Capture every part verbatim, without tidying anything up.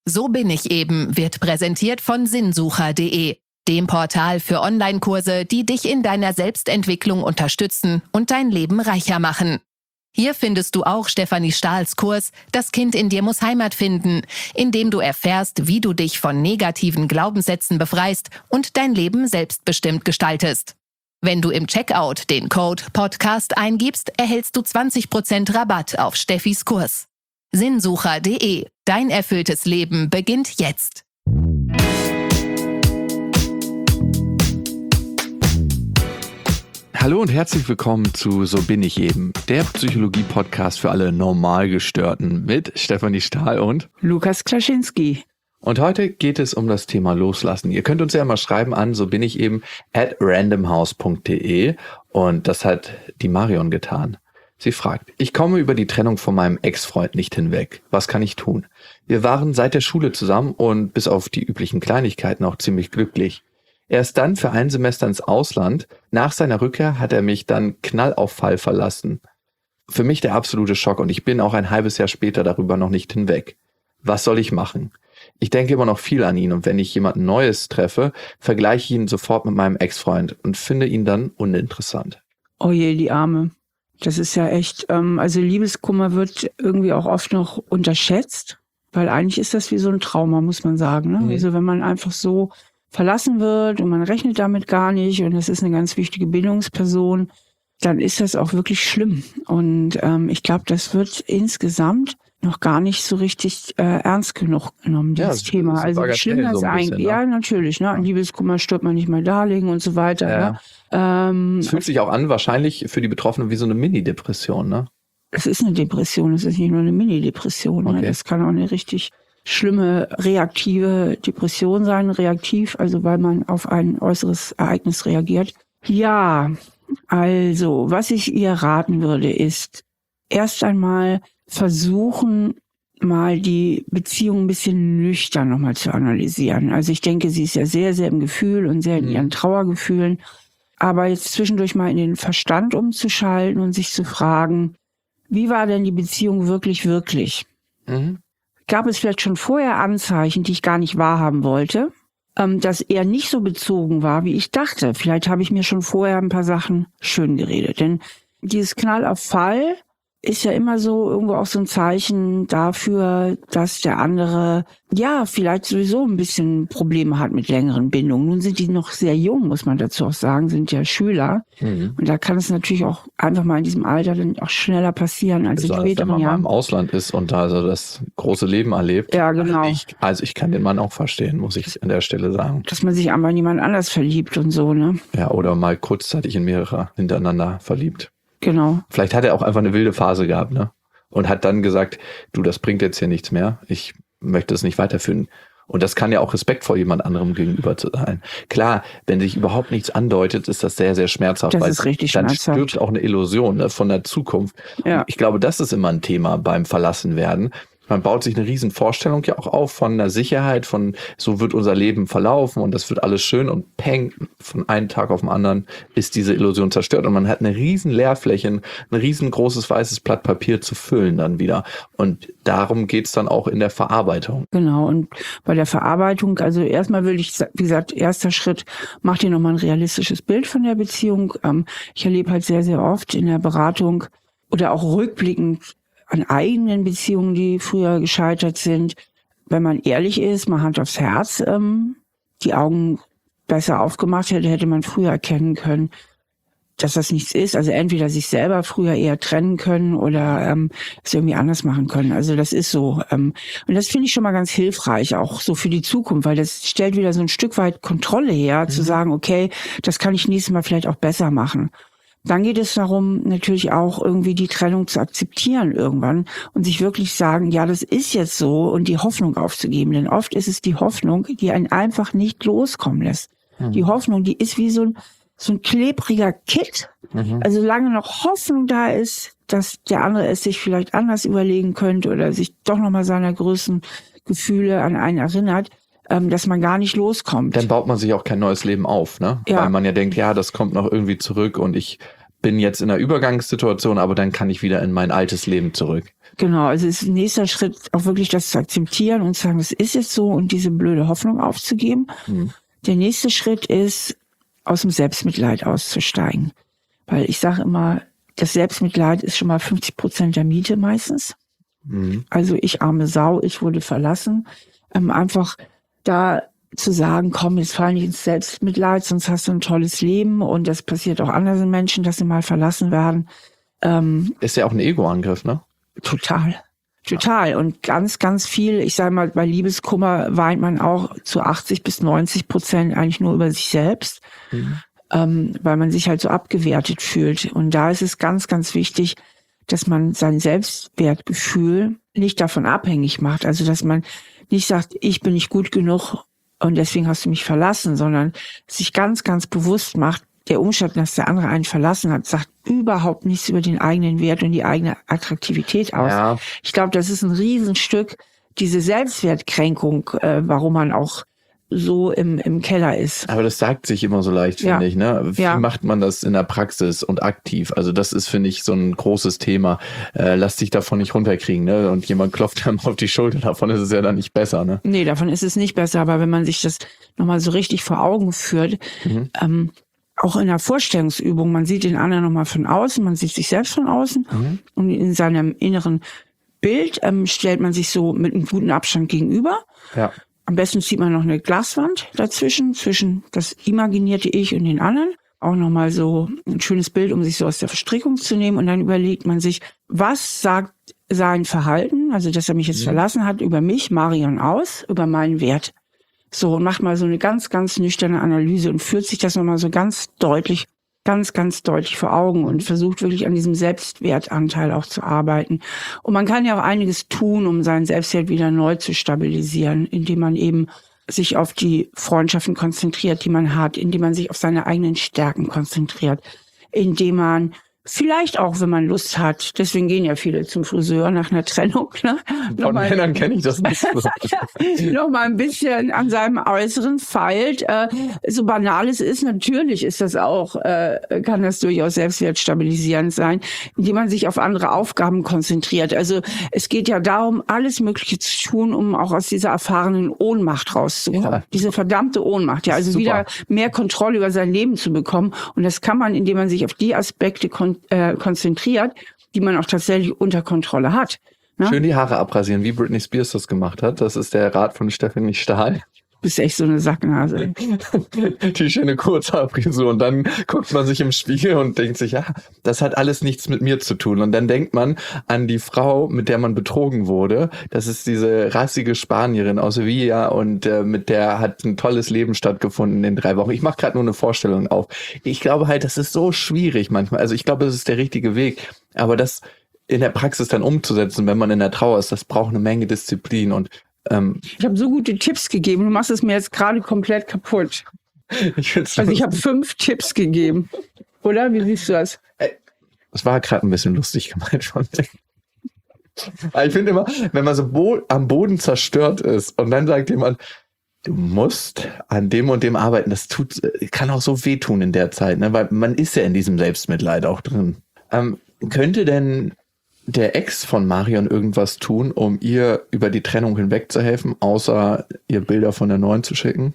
So bin ich eben wird präsentiert von sinnsucher punkt de, dem Portal für Online-Kurse, die dich in deiner Selbstentwicklung unterstützen und dein Leben reicher machen. Hier findest du auch Stefanie Stahls Kurs „Das Kind in dir muss Heimat finden", in dem du erfährst, wie du dich von negativen Glaubenssätzen befreist und dein Leben selbstbestimmt gestaltest. Wenn du im Checkout den Code Podcast eingibst, erhältst du zwanzig Prozent Rabatt auf Steffis Kurs. sinnsucher punkt de. Dein erfülltes Leben beginnt jetzt. Hallo und herzlich willkommen zu So bin ich eben, der Psychologie-Podcast für alle Normalgestörten mit Stefanie Stahl und Lukas Klaschinski. Und heute geht es um das Thema Loslassen. Ihr könnt uns ja mal schreiben an, so bin ich eben, at randomhouse punkt de, und das hat die Marion getan. Sie fragt: Ich komme über die Trennung von meinem Ex-Freund nicht hinweg. Was kann ich tun? Wir waren seit der Schule zusammen und bis auf die üblichen Kleinigkeiten auch ziemlich glücklich. Er ist dann für ein Semester ins Ausland. Nach seiner Rückkehr hat er mich dann knallauffall verlassen. Für mich der absolute Schock und ich bin auch ein halbes Jahr später darüber noch nicht hinweg. Was soll ich machen? Ich denke immer noch viel an ihn und wenn ich jemanden Neues treffe, vergleiche ich ihn sofort mit meinem Ex-Freund und finde ihn dann uninteressant. Oh je, die Arme. Das ist ja echt, ähm, also Liebeskummer wird irgendwie auch oft noch unterschätzt, weil eigentlich ist das wie so ein Trauma, muss man sagen. Ne? Mhm. Also wenn man einfach so verlassen wird und man rechnet damit gar nicht und das ist eine ganz wichtige Bindungsperson, dann ist das auch wirklich schlimm. Und ähm, ich glaube, das wird insgesamt noch gar nicht so richtig äh, ernst genug genommen, dieses ja, Thema. Also wie schlimm das so ein eigentlich, bisschen, ne? Ja, natürlich, ne? An Liebeskummer stirbt man nicht mehr da liegen und so weiter. Ja. Ne? Ähm, es fühlt sich auch an, wahrscheinlich für die Betroffenen wie so eine Mini-Depression, ne? Es ist eine Depression, es ist nicht nur eine Mini-Depression. Okay. Ne? Das kann auch eine richtig schlimme reaktive Depression sein, reaktiv, also weil man auf ein äußeres Ereignis reagiert. Ja, also was ich ihr raten würde, ist erst einmal versuchen, mal die Beziehung ein bisschen nüchtern nochmal zu analysieren. Also ich denke, sie ist ja sehr, sehr im Gefühl und sehr in ihren Trauergefühlen. Aber jetzt zwischendurch mal in den Verstand umzuschalten und sich zu fragen, wie war denn die Beziehung wirklich, wirklich? Mhm. Gab es vielleicht schon vorher Anzeichen, die ich gar nicht wahrhaben wollte, ähm, dass er nicht so bezogen war, wie ich dachte? Vielleicht habe ich mir schon vorher ein paar Sachen schön geredet. Denn dieses Knall auf Fall ist ja immer so irgendwo auch so ein Zeichen dafür, dass der andere ja vielleicht sowieso ein bisschen Probleme hat mit längeren Bindungen. Nun sind die noch sehr jung, muss man dazu auch sagen, sind ja Schüler. Mhm. Und da kann es natürlich auch einfach mal in diesem Alter dann auch schneller passieren als in späteren Jahren. Wenn man mal im Ausland ist und da so das große Leben erlebt. Ja, genau. Also ich, also ich kann den Mann auch verstehen, muss ich an der Stelle sagen. Dass man sich einmal in jemand anders verliebt und so, ne? Ja, oder mal kurzzeitig in mehrere hintereinander verliebt. Genau. Vielleicht hat er auch einfach eine wilde Phase gehabt, ne? Und hat dann gesagt, du, das bringt jetzt hier nichts mehr. Ich möchte es nicht weiterführen. Und das kann ja auch Respekt vor jemand anderem gegenüber zu sein. Klar, wenn sich überhaupt nichts andeutet, ist das sehr, sehr schmerzhaft. Das ist richtig dann schmerzhaft. Dann stirbt auch eine Illusion, ne, von der Zukunft. Ja. Ich glaube, das ist immer ein Thema beim Verlassenwerden. Man baut sich eine riesen Vorstellung ja auch auf von der Sicherheit, von so wird unser Leben verlaufen und das wird alles schön und peng, von einem Tag auf den anderen ist diese Illusion zerstört und man hat eine riesen Leerfläche, ein riesengroßes weißes Blatt Papier zu füllen dann wieder und darum geht's dann auch in der Verarbeitung. Genau, und bei der Verarbeitung, also erstmal will ich, wie gesagt, erster Schritt, mach dir nochmal ein realistisches Bild von der Beziehung. Ich erlebe halt sehr, sehr oft in der Beratung oder auch rückblickend an eigenen Beziehungen, die früher gescheitert sind. Wenn man ehrlich ist, mal Hand aufs Herz, ähm, die Augen besser aufgemacht hätte, hätte man früher erkennen können, dass das nichts ist. Also entweder sich selber früher eher trennen können oder ähm, es irgendwie anders machen können. Also das ist so. Ähm, und das finde ich schon mal ganz hilfreich, auch so für die Zukunft, weil das stellt wieder so ein Stück weit Kontrolle her, mhm. zu sagen, okay, das kann ich nächstes Mal vielleicht auch besser machen. Dann geht es darum, natürlich auch irgendwie die Trennung zu akzeptieren irgendwann und sich wirklich sagen, ja, das ist jetzt so und die Hoffnung aufzugeben. Denn oft ist es die Hoffnung, die einen einfach nicht loskommen lässt. Mhm. Die Hoffnung, die ist wie so ein, so ein klebriger Kitt. Mhm. Also solange noch Hoffnung da ist, dass der andere es sich vielleicht anders überlegen könnte oder sich doch nochmal seiner größten Gefühle an einen erinnert, dass man gar nicht loskommt. Dann baut man sich auch kein neues Leben auf, ne? Ja. Weil man ja denkt, ja, das kommt noch irgendwie zurück und ich bin jetzt in einer Übergangssituation, aber dann kann ich wieder in mein altes Leben zurück. Genau, also ist ein nächster Schritt auch wirklich das zu akzeptieren und zu sagen, es ist jetzt so und diese blöde Hoffnung aufzugeben. Mhm. Der nächste Schritt ist, aus dem Selbstmitleid auszusteigen. Weil ich sage immer, das Selbstmitleid ist schon mal fünfzig Prozent der Miete meistens. Mhm. Also ich arme Sau, ich wurde verlassen. Ähm, einfach da zu sagen, komm, jetzt fall nicht ins Selbstmitleid, sonst hast du ein tolles Leben und das passiert auch anderen Menschen, dass sie mal verlassen werden. Ähm, ist ja auch ein Ego-Angriff, ne? Total. Total. Und ganz, ganz viel, ich sage mal, bei Liebeskummer weint man auch zu achtzig bis neunzig Prozent eigentlich nur über sich selbst, mhm. ähm, weil man sich halt so abgewertet fühlt. Und da ist es ganz, ganz wichtig, dass man sein Selbstwertgefühl nicht davon abhängig macht. Also, dass man nicht sagt, ich bin nicht gut genug und deswegen hast du mich verlassen, sondern sich ganz, ganz bewusst macht, der Umstand, dass der andere einen verlassen hat, sagt überhaupt nichts über den eigenen Wert und die eigene Attraktivität aus. Ja. Ich glaube, das ist ein Riesenstück, diese Selbstwertkränkung, äh, warum man auch so im, im Keller ist. Aber das sagt sich immer so leicht, finde ja. ich. Ne? Wie ja. macht man das in der Praxis und aktiv? Also das ist, finde ich, so ein großes Thema. Äh, lass dich davon nicht runterkriegen. Ne? Und jemand klopft einem auf die Schulter, davon ist es ja dann nicht besser. Ne? Nee, davon ist es nicht besser. Aber wenn man sich das nochmal so richtig vor Augen führt, mhm. ähm, auch in der Vorstellungsübung, man sieht den anderen nochmal von außen, man sieht sich selbst von außen mhm. und in seinem inneren Bild ähm, stellt man sich so mit einem guten Abstand gegenüber. Ja. Am besten zieht man noch eine Glaswand dazwischen, zwischen das imaginierte Ich und den anderen. Auch nochmal so ein schönes Bild, um sich so aus der Verstrickung zu nehmen. Und dann überlegt man sich, was sagt sein Verhalten, also dass er mich jetzt mhm. verlassen hat, über mich, Marion, aus, über meinen Wert. So, und macht mal so eine ganz, ganz nüchterne Analyse und führt sich das nochmal so ganz deutlich, ganz, ganz deutlich vor Augen und versucht wirklich an diesem Selbstwertanteil auch zu arbeiten. Und man kann ja auch einiges tun, um seinen Selbstwert wieder neu zu stabilisieren, indem man eben sich auf die Freundschaften konzentriert, die man hat, indem man sich auf seine eigenen Stärken konzentriert, indem man vielleicht auch, wenn man Lust hat, deswegen gehen ja viele zum Friseur nach einer Trennung. Ne? Von mal, Männern kenne ich das nicht so. noch mal ein bisschen an seinem Äußeren feilt. Äh, so banal es ist, natürlich ist das auch, äh, kann das durchaus selbstwertstabilisierend sein, indem man sich auf andere Aufgaben konzentriert. Also es geht ja darum, alles Mögliche zu tun, um auch aus dieser erfahrenen Ohnmacht rauszukommen. Ja. Diese verdammte Ohnmacht, ja, also wieder mehr Kontrolle über sein Leben zu bekommen. Und das kann man, indem man sich auf die Aspekte kon- äh, konzentriert, die man auch tatsächlich unter Kontrolle hat. Ne? Schön die Haare abrasieren, wie Britney Spears das gemacht hat. Das ist der Rat von Stephanie Stahl. Du bist echt so eine Sacknase. Die schöne Kurzhaarfrisur. Und dann guckt man sich im Spiegel und denkt sich, ja, das hat alles nichts mit mir zu tun. Und dann denkt man an die Frau, mit der man betrogen wurde. Das ist diese rassige Spanierin aus Sevilla und äh, mit der hat ein tolles Leben stattgefunden in drei Wochen. Ich mache gerade nur eine Vorstellung auf. Ich glaube halt, das ist so schwierig manchmal. Also ich glaube, das ist der richtige Weg. Aber das in der Praxis dann umzusetzen, wenn man in der Trauer ist, das braucht eine Menge Disziplin und ich habe so gute Tipps gegeben. Du machst es mir jetzt gerade komplett kaputt. Ich find's also ich habe fünf Tipps gegeben. Oder? Wie siehst du das? Das war gerade ein bisschen lustig gemeint von mir. Aber ich finde immer, wenn man so bo- am Boden zerstört ist und dann sagt jemand, du musst an dem und dem arbeiten, das tut, kann auch so wehtun in der Zeit, ne? Weil man ist ja in diesem Selbstmitleid auch drin. Ähm, könnte denn der Ex von Marion irgendwas tun, um ihr über die Trennung hinweg zu helfen, außer ihr Bilder von der Neuen zu schicken?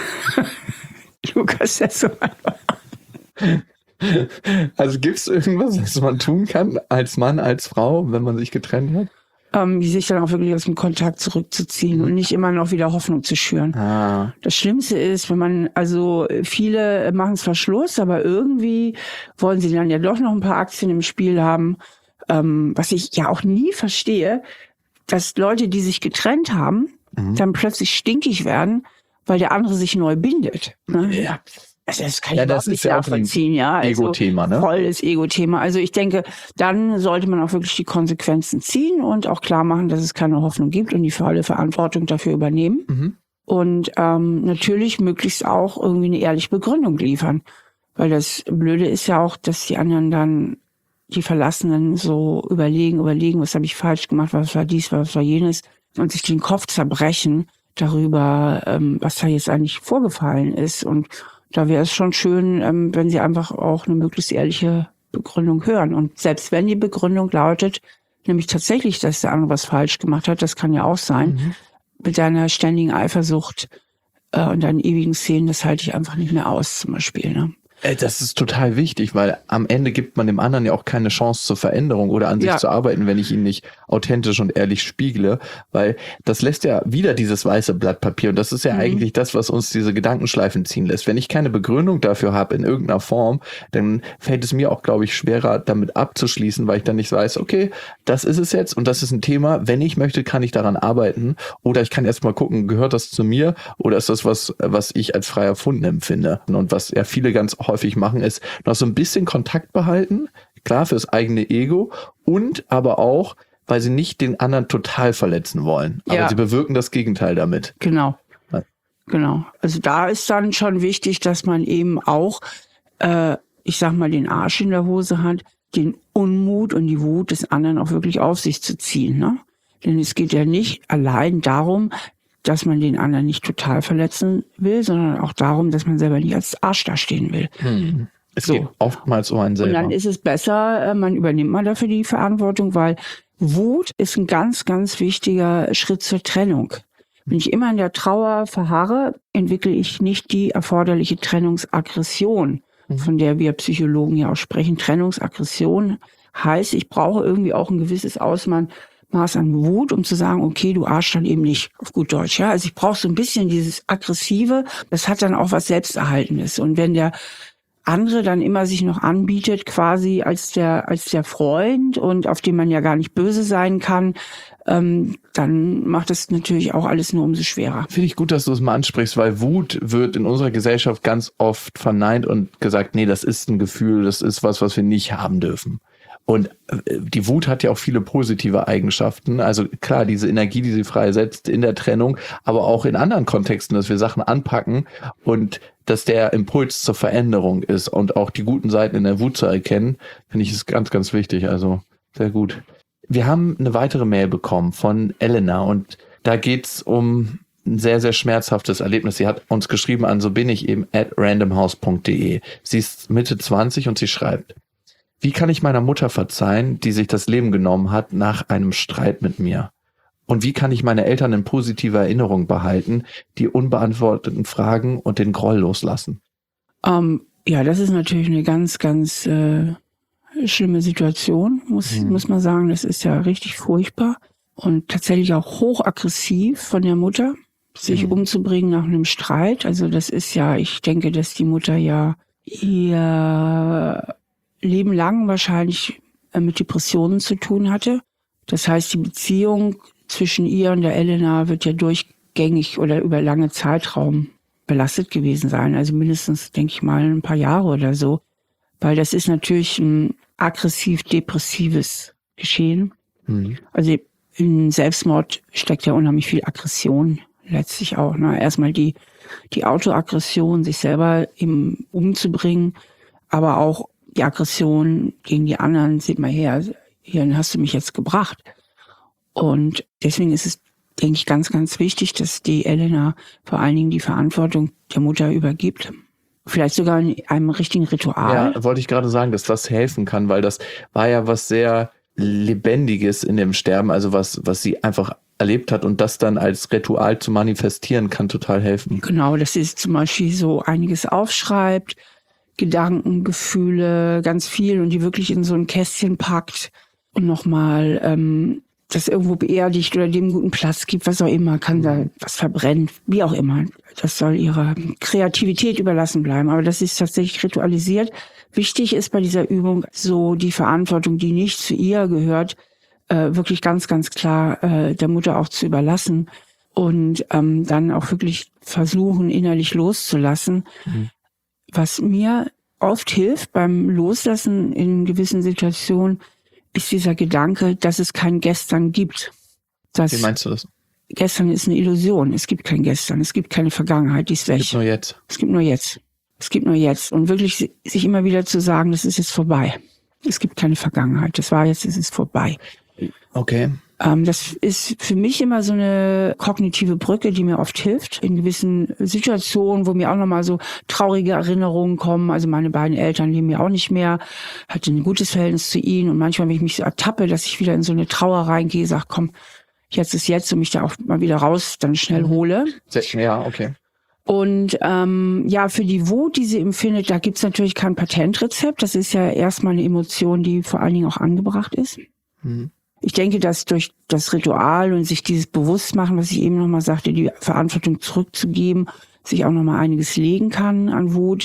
Lukas, das ist so einfach. Also gibt es irgendwas, was man tun kann als Mann, als Frau, wenn man sich getrennt hat? Ähm, sich dann auch wirklich aus dem Kontakt zurückzuziehen mhm. und nicht immer noch wieder Hoffnung zu schüren. Ah. Das Schlimmste ist, wenn man, also viele machen zwar Schluss, aber irgendwie wollen sie dann ja doch noch ein paar Aktien im Spiel haben. Ähm, was ich ja auch nie verstehe, dass Leute, die sich getrennt haben, mhm. dann plötzlich stinkig werden, weil der andere sich neu bindet. Ne? Ja. Also das kann ja, ich das überhaupt nicht ist ja nachvollziehen. Ja, also Ego-Thema, ne? Volles Ego-Thema. Also ich denke, dann sollte man auch wirklich die Konsequenzen ziehen und auch klar machen, dass es keine Hoffnung gibt und die volle Verantwortung dafür übernehmen. Mhm. Und ähm, natürlich möglichst auch irgendwie eine ehrliche Begründung liefern. Weil das Blöde ist ja auch, dass die anderen dann die Verlassenen so überlegen, überlegen, was habe ich falsch gemacht, was war dies, was war jenes und sich den Kopf zerbrechen darüber, ähm, was da jetzt eigentlich vorgefallen ist. Und da wäre es schon schön, ähm, wenn sie einfach auch eine möglichst ehrliche Begründung hören. Und selbst wenn die Begründung lautet, nämlich tatsächlich, dass der andere was falsch gemacht hat, das kann ja auch sein, mhm. mit deiner ständigen Eifersucht äh, und deinen ewigen Szenen, das halte ich einfach nicht mehr aus, zum Beispiel, ne? Das ist total wichtig, weil am Ende gibt man dem anderen ja auch keine Chance zur Veränderung oder an sich ja. zu arbeiten, wenn ich ihn nicht authentisch und ehrlich spiegle, weil das lässt ja wieder dieses weiße Blatt Papier und das ist ja mhm. eigentlich das, was uns diese Gedankenschleifen ziehen lässt. Wenn ich keine Begründung dafür habe in irgendeiner Form, dann fällt es mir auch, glaube ich, schwerer, damit abzuschließen, weil ich dann nicht weiß, okay, das ist es jetzt und das ist ein Thema, wenn ich möchte, kann ich daran arbeiten oder ich kann erst mal gucken, gehört das zu mir oder ist das was, was ich als frei erfunden empfinde und was ja viele ganz häufig machen, ist noch so ein bisschen Kontakt behalten, klar fürs eigene Ego und aber auch, weil sie nicht den anderen total verletzen wollen. Aber ja. sie bewirken das Gegenteil damit. Genau, ja. genau. Also da ist dann schon wichtig, dass man eben auch, äh, ich sag mal, den Arsch in der Hose hat, den Unmut und die Wut des anderen auch wirklich auf sich zu ziehen, ne? Denn es geht ja nicht allein darum, dass man den anderen nicht total verletzen will, sondern auch darum, dass man selber nicht als Arsch dastehen will. Hm. Es so. geht oftmals um einen selber. Und dann ist es besser, man übernimmt mal dafür die Verantwortung, weil Wut ist ein ganz, ganz wichtiger Schritt zur Trennung. Wenn ich immer in der Trauer verharre, entwickle ich nicht die erforderliche Trennungsaggression, von der wir Psychologen ja auch sprechen. Trennungsaggression heißt, ich brauche irgendwie auch ein gewisses Ausmaß Maß an Wut, um zu sagen, okay, du Arsch dann eben nicht, auf gut Deutsch, ja. Also ich brauche so ein bisschen dieses Aggressive, das hat dann auch was Selbsterhaltendes. Und wenn der andere dann immer sich noch anbietet, quasi als der, als der Freund und auf den man ja gar nicht böse sein kann, ähm, dann macht es natürlich auch alles nur umso schwerer. Finde ich gut, dass du es mal ansprichst, weil Wut wird in unserer Gesellschaft ganz oft verneint und gesagt, nee, das ist ein Gefühl, das ist was, was wir nicht haben dürfen. Und die Wut hat ja auch viele positive Eigenschaften. Also klar, diese Energie, die sie freisetzt in der Trennung, aber auch in anderen Kontexten, dass wir Sachen anpacken und dass der Impuls zur Veränderung ist und auch die guten Seiten in der Wut zu erkennen, finde ich, ist ganz, ganz wichtig. Also sehr gut. Wir haben eine weitere Mail bekommen von Elena und da geht's um ein sehr, sehr schmerzhaftes Erlebnis. Sie hat uns geschrieben an so bin ich eben at randomhouse punkt de. Sie ist Mitte zwanzig und sie schreibt: Wie kann ich meiner Mutter verzeihen, die sich das Leben genommen hat nach einem Streit mit mir? Und wie kann ich meine Eltern in positiver Erinnerung behalten, die unbeantworteten Fragen und den Groll loslassen? Um, ja, das ist natürlich eine ganz, ganz äh, schlimme Situation, muss, hm. muss man sagen. Das ist ja richtig furchtbar und tatsächlich auch hochaggressiv von der Mutter, sich hm. umzubringen nach einem Streit. Also das ist ja, ich denke, dass die Mutter ja ihr Leben lang wahrscheinlich mit Depressionen zu tun hatte. Das heißt, die Beziehung zwischen ihr und der Elena wird ja durchgängig oder über lange Zeitraum belastet gewesen sein. Also mindestens, denke ich mal, ein paar Jahre oder so. Weil das ist natürlich ein aggressiv-depressives Geschehen. Mhm. Also in Selbstmord steckt ja unheimlich viel Aggression letztlich auch. Ne? Erstmal die, die Autoaggression, sich selber eben umzubringen, aber auch die Aggression gegen die anderen, seht mal her, hierhin hast du mich jetzt gebracht. Und deswegen ist es, denke ich, ganz, ganz wichtig, dass die Elena vor allen Dingen die Verantwortung der Mutter übergibt. Vielleicht sogar in einem richtigen Ritual. Ja, wollte ich gerade sagen, dass das helfen kann, weil das war ja was sehr Lebendiges in dem Sterben, also was, was sie einfach erlebt hat und das dann als Ritual zu manifestieren, kann total helfen. Genau, dass sie zum Beispiel so einiges aufschreibt, Gedanken, Gefühle, ganz viel und die wirklich in so ein Kästchen packt und nochmal ähm, das irgendwo beerdigt oder dem guten Platz gibt, was auch immer, kann da was verbrennen, wie auch immer. Das soll ihrer Kreativität überlassen bleiben, aber das ist tatsächlich ritualisiert. Wichtig ist bei dieser Übung so die Verantwortung, die nicht zu ihr gehört, äh, wirklich ganz, ganz klar äh, der Mutter auch zu überlassen und ähm, dann auch wirklich versuchen, innerlich loszulassen. Mhm. Was mir oft hilft beim Loslassen in gewissen Situationen, ist dieser Gedanke, dass es kein Gestern gibt. Dass Wie meinst du das? Gestern ist eine Illusion. Es gibt kein Gestern. Es gibt keine Vergangenheit. Die ist weg. Es gibt nur jetzt. Es gibt nur jetzt. Es gibt nur jetzt. Und wirklich sich immer wieder zu sagen, das ist jetzt vorbei. Es gibt keine Vergangenheit. Das war jetzt, es ist vorbei. Okay. Ähm, das ist für mich immer so eine kognitive Brücke, die mir oft hilft in gewissen Situationen, wo mir auch nochmal so traurige Erinnerungen kommen. Also meine beiden Eltern leben ja auch nicht mehr, hatte ein gutes Verhältnis zu ihnen und manchmal, wenn ich mich so ertappe, dass ich wieder in so eine Trauer reingehe, sage, komm, jetzt ist jetzt und mich da auch mal wieder raus, dann schnell hole. Ja, okay. Und ähm, ja, für die Wut, die sie empfindet, da gibt's natürlich kein Patentrezept. Das ist ja erstmal eine Emotion, die vor allen Dingen auch angebracht ist. Mhm. Ich denke, dass durch das Ritual und sich dieses Bewusstmachen, was ich eben nochmal sagte, die Verantwortung zurückzugeben, sich auch nochmal einiges legen kann an Wut.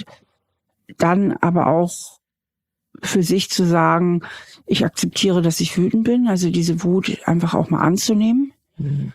Dann aber auch für sich zu sagen, ich akzeptiere, dass ich wütend bin, also diese Wut einfach auch mal anzunehmen. Mhm.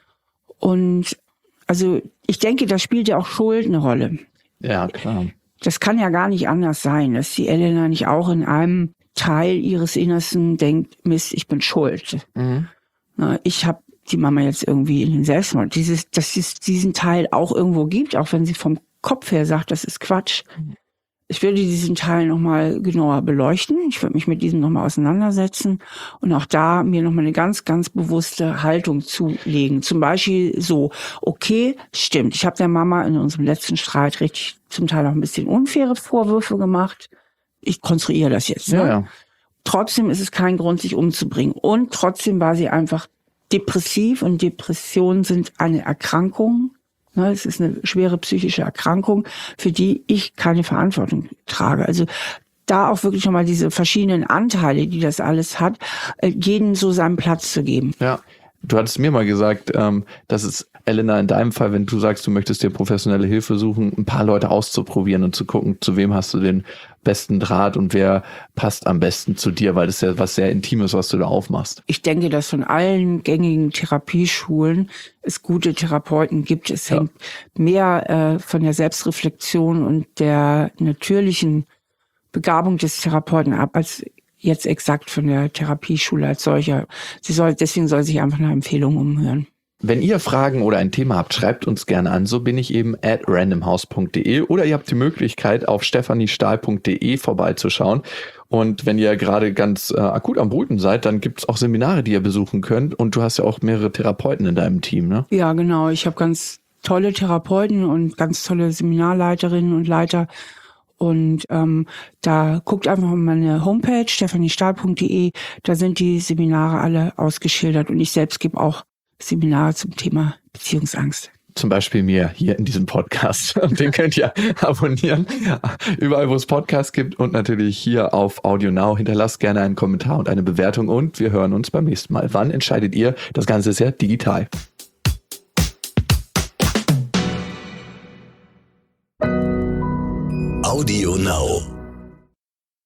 Und also ich denke, da spielt ja auch Schuld eine Rolle. Ja, klar. Das kann ja gar nicht anders sein, dass die Elena nicht auch in einem Teil ihres Innersten denkt, Mist, ich bin schuld. Mhm. Na, ich habe die Mama jetzt irgendwie in den Selbstmord. Dieses, dass es diesen Teil auch irgendwo gibt, auch wenn sie vom Kopf her sagt, das ist Quatsch. Mhm. Ich würde diesen Teil nochmal genauer beleuchten. Ich würde mich mit diesem nochmal auseinandersetzen und auch da mir nochmal eine ganz, ganz bewusste Haltung zulegen. Zum Beispiel so, okay, stimmt, ich habe der Mama in unserem letzten Streit richtig zum Teil auch ein bisschen unfaire Vorwürfe gemacht. Ich konstruiere das jetzt. Ne? Ja, ja. Trotzdem ist es kein Grund, sich umzubringen. Und trotzdem war sie einfach depressiv und Depressionen sind eine Erkrankung. Es ist eine schwere psychische Erkrankung, für die ich keine Verantwortung trage. Also da auch wirklich nochmal diese verschiedenen Anteile, die das alles hat, jedem so seinen Platz zu geben. Ja, du hattest mir mal gesagt, ähm, dass es, Elena, in deinem Fall, wenn du sagst, du möchtest dir professionelle Hilfe suchen, ein paar Leute auszuprobieren und zu gucken, zu wem hast du den besten Draht und wer passt am besten zu dir, weil das ist ja was sehr Intimes, was du da aufmachst. Ich denke, dass von allen gängigen Therapieschulen es gute Therapeuten gibt. Es ja. hängt mehr äh, von der Selbstreflexion und der natürlichen Begabung des Therapeuten ab, als jetzt exakt von der Therapieschule als solcher. Sie soll, deswegen soll sich einfach nach Empfehlungen umhören. Wenn ihr Fragen oder ein Thema habt, schreibt uns gerne an. So bin ich eben at randomhouse punkt de oder ihr habt die Möglichkeit, auf stephaniestahl punkt de vorbeizuschauen. Und wenn ihr gerade ganz äh, akut am Brüten seid, dann gibt's auch Seminare, die ihr besuchen könnt. Und du hast ja auch mehrere Therapeuten in deinem Team, ne? Ja, genau. Ich habe ganz tolle Therapeuten und ganz tolle Seminarleiterinnen und Leiter. Und ähm, da guckt einfach mal meine Homepage, stephaniestahl punkt de. Da sind die Seminare alle ausgeschildert. Und ich selbst gebe auch Seminare zum Thema Beziehungsangst. Zum Beispiel mir hier in diesem Podcast. Und den könnt ihr abonnieren, überall wo es Podcasts gibt und natürlich hier auf Audio Now. Hinterlasst gerne einen Kommentar und eine Bewertung und wir hören uns beim nächsten Mal. Wann entscheidet ihr? Das Ganze ist ja digital. Audio Now.